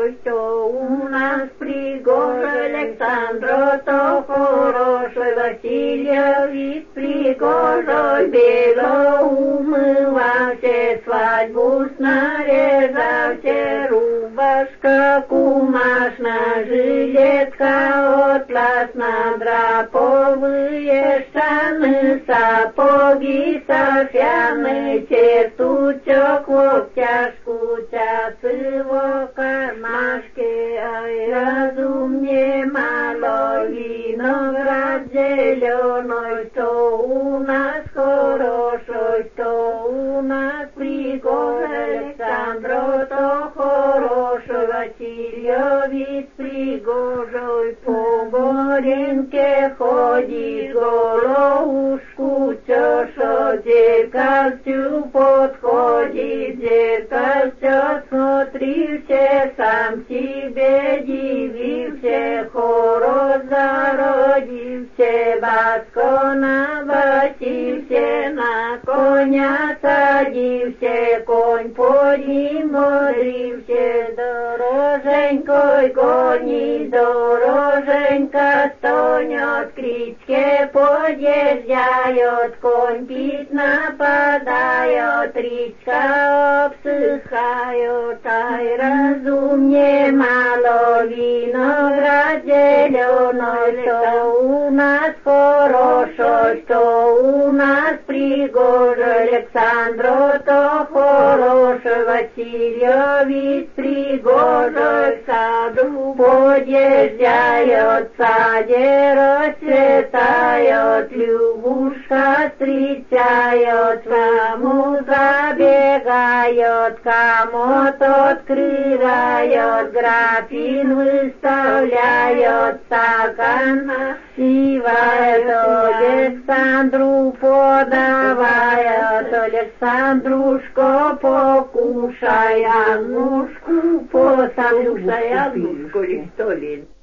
хороший, то у нас пригожий, Александр, то хороший, Васильевич пригожий, белоумывался, свадьбу снаряжался, рубашка кумашна, жилетка атласна, драповые штаны, сапоги софьяны, тертучок в обтяжку, часы в кармашке, ай, разумнее мало, виноград зеленый, что у нас хороший, что у нас пригожий, Александр, то хороший, Васильевич пригожий, по горенке ходит, головушку чеша, зеркальцу подходит, зеркальце смотрился, сам себе дивился, хорос зародился, баско набасился, на коня садился, конь подимодрився, дороженькой гони, дороженька стонет, кричке подъезжает, конь пить нападает, речка обсыхает, ай, разумнее мало, виноград зеленый, что у нас хороший, что у нас пригожий, Александр, то хороший, Васильевич пригожий, в саду подъезжает, в саде расцветает, Любушка встречает, кому забегает, комод открывает, графин выставляет, стакан наливает, Александру подавает, Александрушка покушай, Аннушку послушай, Аннушку ли, что ли?